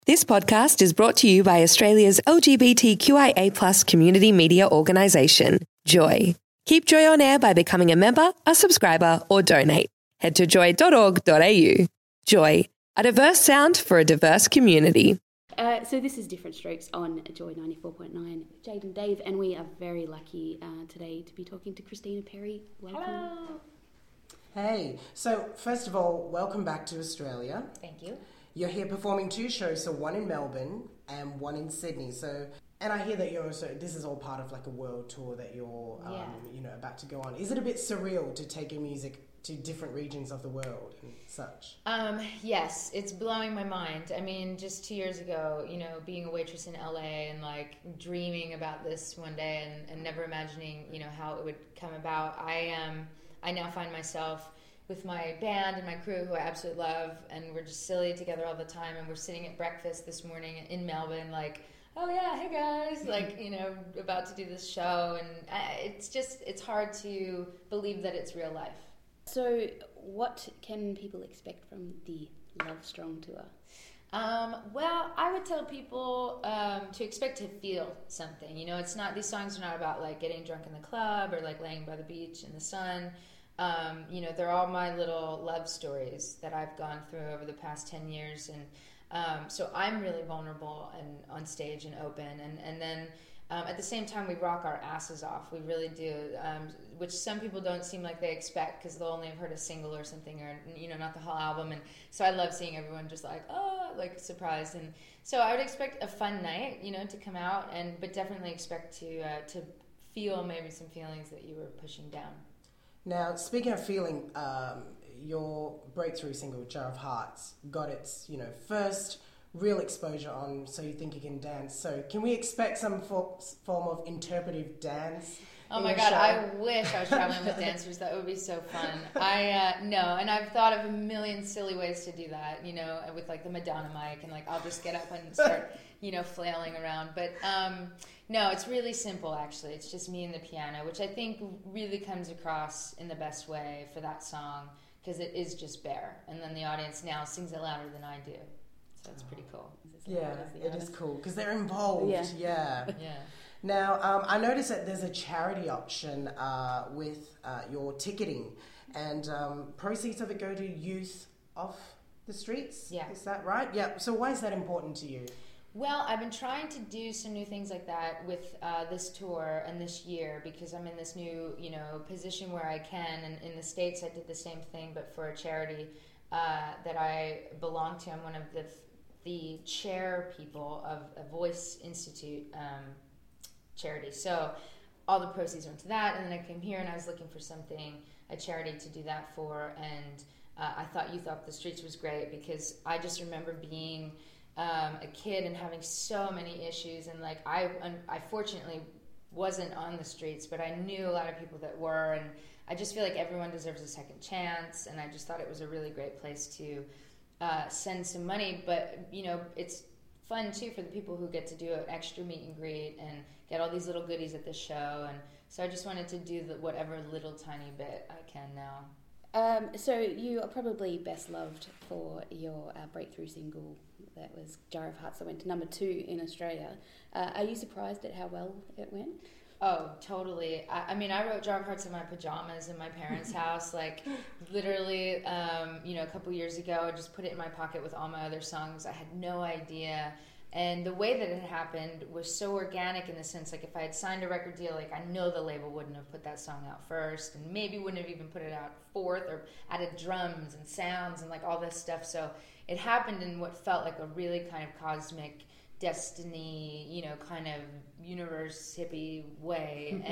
This podcast is brought to you by Australia's LGBTQIA+ community media organisation, Joy. Keep Joy on air by becoming a member, a subscriber, or donate. Head to joy.org.au. Joy, a diverse sound for a diverse community. So this is Different Strokes on Joy 94.9 with Jade and Dave, and we are very lucky today to be talking to Christina Perry. Welcome. Hello. Hey, so first of all, welcome back to Australia. Thank you. You're here performing 2 shows, so one in Melbourne and one in Sydney. So, and I hear that you're also, this is all part of like a world tour that you're, about to go on. Is it a bit surreal to take your music to different regions of the world and such? Yes, it's blowing my mind. I mean, just 2 years ago, being a waitress in LA and like dreaming about this one day and never imagining, how it would come about. I now find myself with my band and my crew, who I absolutely love, and we're just silly together all the time, and we're sitting at breakfast this morning in Melbourne, like, oh yeah, hey guys, like, about to do this show, and it's hard to believe that it's real life. So what can people expect from the Love Strong tour? Well, I would tell people to expect to feel something. It's not, these songs are not about like getting drunk in the club or like laying by the beach in the sun. They're all my little love stories that I've gone through over the past 10 years. And so I'm really vulnerable and on stage and open. And then at the same time, we rock our asses off. We really do, which some people don't seem like they expect because they'll only have heard a single or something or, not the whole album. And so I love seeing everyone just like, oh, like surprised. And so I would expect a fun night, to come out, but definitely expect to feel maybe some feelings that you were pushing down. Now, speaking of feeling, your breakthrough single, Jar of Hearts, got its, first real exposure on So You Think You Can Dance. So can we expect some form of interpretive dance? Oh my God, show? I wish I was traveling with dancers. That would be so fun. No, and I've thought of a million silly ways to do that, with like the Madonna mic, and like I'll just get up and start, flailing around. But no, it's really simple actually. It's just me and the piano, which I think really comes across in the best way for that song, because it is just bare. And then the audience now sings it louder than I do. So it's pretty cool. Yeah, it is cool because they're involved. Yeah. Yeah. Now, I noticed that there's a charity option with your ticketing, and proceeds of it go to youth off the streets. Yeah. Is that right? Yeah. So why is that important to you? Well, I've been trying to do some new things like that with this tour and this year, because I'm in this new, position where I can. And in the States, I did the same thing, but for a charity that I belong to. I'm one of the chair people of a Voice Institute charity. So all the proceeds went to that, and then I came here and I was looking for a charity to do that for, and I thought Youth Off the Streets was great because I just remember being a kid and having so many issues, and like I fortunately wasn't on the streets, but I knew a lot of people that were, and I just feel like everyone deserves a second chance, and I just thought it was a really great place to send some money, but it's fun too for the people who get to do an extra meet and greet and get all these little goodies at the show, and so I just wanted to do whatever little tiny bit I can now. So you are probably best loved for your breakthrough single that was Jar of Hearts that went to number 2 in Australia. Are you surprised at how well it went? Oh, totally. I mean, I wrote Jar of Hearts in my pajamas in my parents' house, like literally, a couple years ago. I just put it in my pocket with all my other songs. I had no idea. And the way that it happened was so organic in the sense, like if I had signed a record deal, like I know the label wouldn't have put that song out first, and maybe wouldn't have even put it out fourth, or added drums and sounds and like all this stuff. So it happened in what felt like a really kind of cosmic destiny, kind of universe hippie way.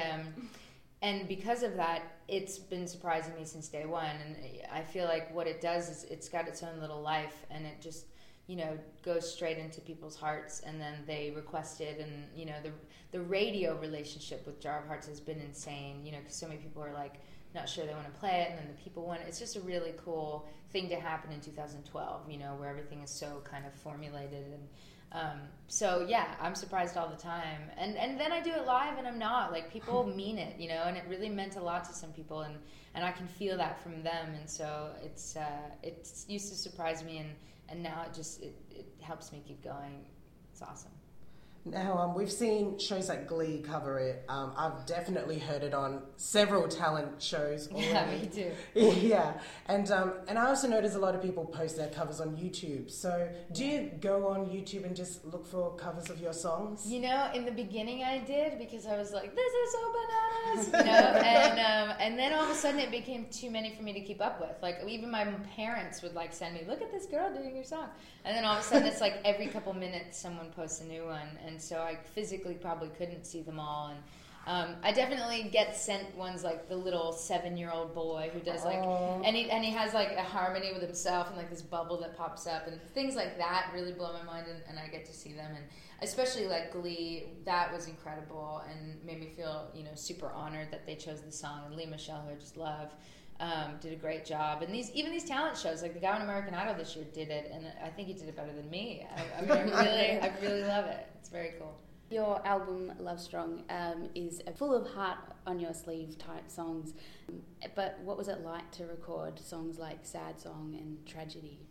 And because of that, it's been surprising me since day one. And I feel like what it does is it's got its own little life, and it just, goes straight into people's hearts, and then they request it. And, the radio relationship with Jar of Hearts has been insane, because so many people are like not sure they want to play it, and then the people want it. It's just a really cool thing to happen in 2012, where everything is so kind of formulated. And so yeah, I'm surprised all the time, and then I do it live, and I'm not, like, people mean it, and it really meant a lot to some people, and I can feel that from them, and so it's used to surprise me now it helps me keep going. It's awesome. Now, we've seen shows like Glee cover it. I've definitely heard it on several talent shows already. Yeah, me too. Yeah, and I also notice a lot of people post their covers on YouTube. So, do you go on YouTube and just look for covers of your songs? You know, in the beginning I did, because I was like, this is so bananas, you know, and then all of a sudden it became too many for me to keep up with. Like, even my parents would like send me, look at this girl doing your song. And then all of a sudden it's like every couple minutes someone posts a new one. And so I physically probably couldn't see them all. And I definitely get sent ones like the little 7-year-old boy who does like, and he has like a harmony with himself and like this bubble that pops up, and things like that really blow my mind, and I get to see them. And especially like Glee, that was incredible and made me feel, you know, super honored that they chose the song. And Lea Michele, who I just love, did a great job. And even these talent shows, like the guy on American Idol this year did it, and I think he did it better than me. I really love it. It's very cool. Your album, Love Strong, is full of heart on your sleeve type songs. But what was it like to record songs like Sad Song and Tragedy?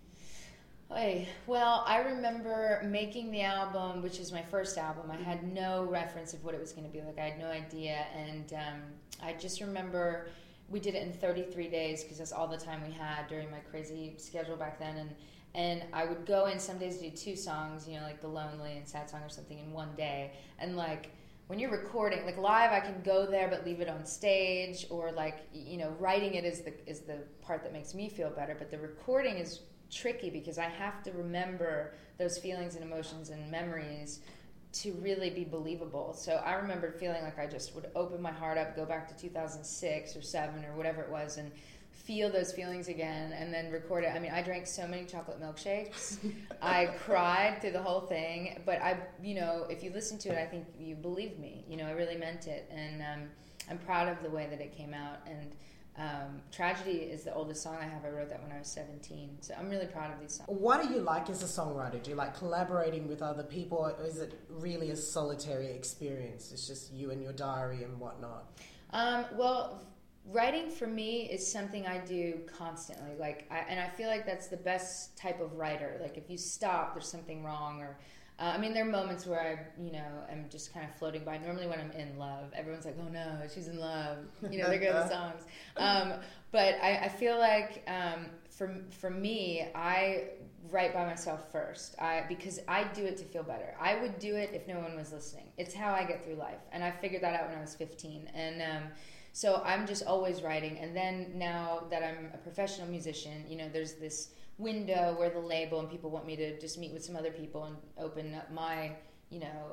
Well, I remember making the album, which is my first album. I had no reference of what it was going to be like. I had no idea. And I just remember we did it in 33 days because that's all the time we had during my crazy schedule back then. And I would go in some days to do 2 songs, you know, like The Lonely and Sad Song or something in one day. And like when you're recording, like live, I can go there but leave it on stage, or like, you know, writing it is the part that makes me feel better. But the recording is tricky because I have to remember those feelings and emotions and memories to really be believable. So I remember feeling like I just would open my heart up, go back to 2006 or 7 or whatever it was, and feel those feelings again, and then record it. I mean, I drank so many chocolate milkshakes. I cried through the whole thing, but you know, if you listen to it, I think you believed me. You know, I really meant it, and I'm proud of the way that it came out. And Tragedy is the oldest song I have. I wrote that when I was 17, so I'm really proud of these songs. What do you like as a songwriter? Do you like collaborating with other people, or is it really a solitary experience? It's just you and your diary and whatnot? Well, writing for me is something I do constantly. And I feel like that's the best type of writer. Like if you stop, there's something wrong. Or I mean, there are moments where I, you know, am just kind of floating by. Normally when I'm in love, everyone's like, oh no, she's in love. You know, there go the songs. But I feel like for me, I write by myself first. Because I do it to feel better. I would do it if no one was listening. It's how I get through life. And I figured that out when I was 15. And so I'm just always writing. And then now that I'm a professional musician, you know, there's this window where the label and people want me to just meet with some other people and open up my, you know,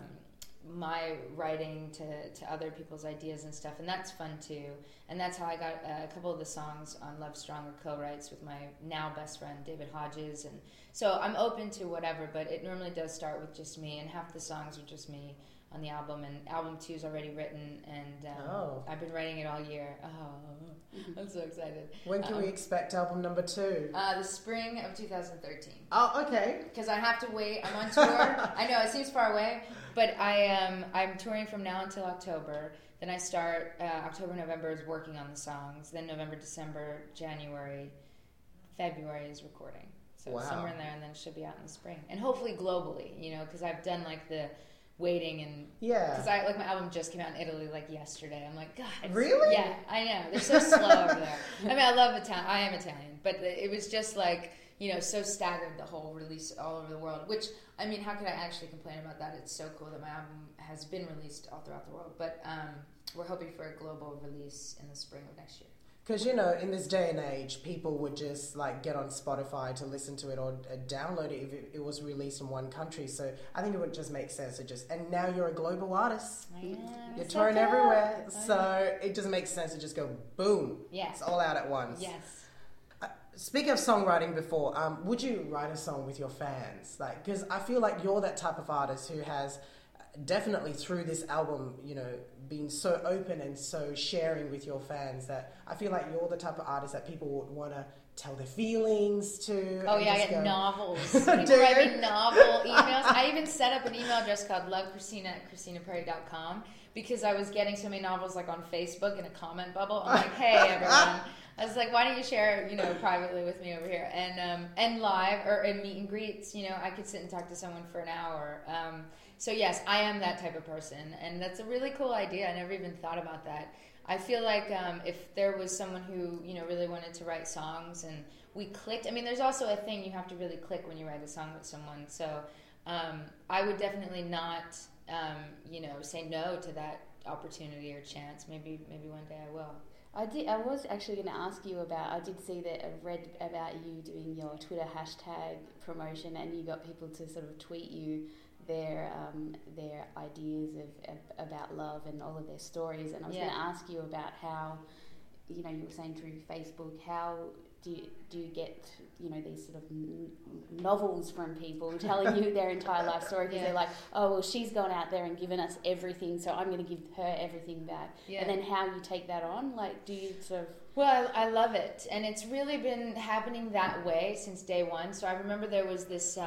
my writing to other people's ideas and stuff. And that's fun too. And that's how I got a couple of the songs on Love Strong or co-writes with my now best friend, David Hodges. And so I'm open to whatever, but it normally does start with just me, and half the songs are just me on the album, and album 2 is already written, and I've been writing it all year. I'm so excited. When can we expect album number 2? The spring of 2013. Oh, okay. Because I have to wait. I'm on tour. I know it seems far away, but I'm touring from now until October. Then I start October, November is working on the songs. Then November, December, January, February is recording. So somewhere in there, and then it should be out in the spring, and hopefully globally. You know, because I've done like the waiting, and because my album just came out in Italy like yesterday. I'm like, God, really? Yeah, I know, they're so slow over there. I mean, I love Italian. I am Italian, but it was just like, you know, so staggered, the whole release all over the world. Which, I mean, how could I actually complain about that? It's so cool that my album has been released all throughout the world. But we're hoping for a global release in the spring of next year. Because, you know, in this day and age, people would just, like, get on Spotify to listen to it or download it if it was released in one country. So I think it would just make sense to just... And now you're a global artist. You're touring everywhere. So it just makes sense to just go, boom. Yeah. It's all out at once. Yes. Speaking of songwriting before, would you write a song with your fans? Like, because I feel like you're that type of artist who has... definitely through this album, you know, being so open and so sharing with your fans, that I feel like you're the type of artist that people would want to tell their feelings to. Oh yeah, I get novels. People write me novel emails. I even set up an email address called lovechristina@christinaperry.com because I was getting so many novels like on Facebook in a comment bubble. I'm like, hey everyone, I was like, why don't you share, privately with me over here? And live or in meet and greets, I could sit and talk to someone for an hour. So yes, I am that type of person, and that's a really cool idea. I never even thought about that. I feel like if there was someone who, really wanted to write songs and we clicked, there's also a thing you have to really click when you write a song with someone. So I would definitely not, say no to that opportunity or chance. Maybe one day I will. I was actually going to ask you about, I did see that, I read about you doing your Twitter hashtag promotion, and you got people to sort of tweet you their ideas about love and all of their stories. And I was going to ask you about how, you were saying through Facebook, how do you get, these sort of novels from people telling you their entire life story, because they're like, oh, well, she's gone out there and given us everything, so I'm going to give her everything back. And then how you take that on, like, do you sort of... Well, I love it, and it's really been happening that way since day one. So I remember there was this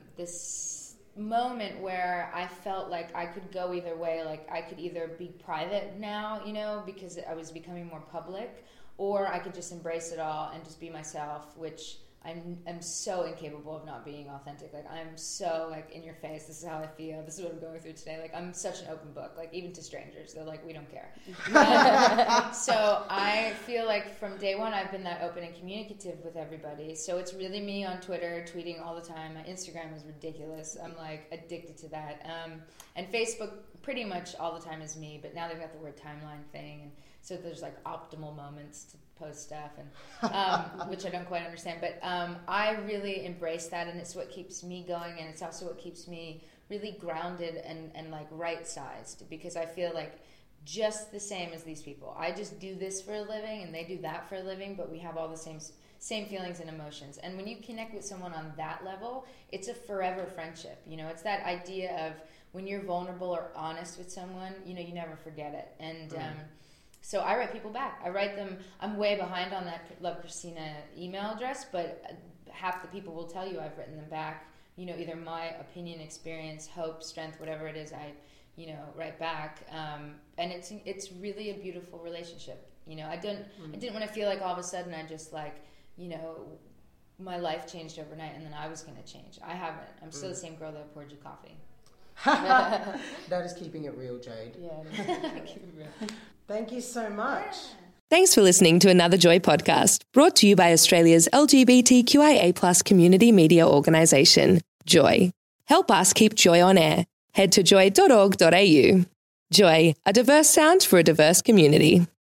moment where I felt like I could go either way. Like, I could either be private now, because I was becoming more public, or I could just embrace it all and just be myself, which I'm so incapable of not being authentic. Like, I'm so, like, in your face, this is how I feel, this is what I'm going through today. Like, I'm such an open book, like, even to strangers. They're like, we don't care. So I feel like from day one, I've been that open and communicative with everybody. So it's really me on Twitter, tweeting all the time. My Instagram is ridiculous. I'm, like, addicted to that. And Facebook pretty much all the time is me, but now they've got the word timeline thing, and so there's, like, optimal moments to post stuff, and which I don't quite understand, but I really embrace that, and it's what keeps me going, and it's also what keeps me really grounded and like right-sized, because I feel like just the same as these people, I just do this for a living and they do that for a living, but we have all the same feelings and emotions. And when you connect with someone on that level, it's a forever friendship. It's that idea of when you're vulnerable or honest with someone, you never forget it. And so I write people back. I write them. I'm way behind on that Love Christina email address, but half the people will tell you I've written them back. Either my opinion, experience, hope, strength, whatever it is, I, write back. And it's really a beautiful relationship. I didn't want to feel like all of a sudden I just, like, my life changed overnight and then I was going to change. I haven't. I'm still the same girl that poured you coffee. That is keeping it real, Jade. Yeah. Keep it real. Thank you so much. Thanks for listening to another Joy podcast, brought to you by Australia's LGBTQIA+ community media organisation, Joy. Help us keep Joy on air. Head to joy.org.au. Joy, a diverse sound for a diverse community.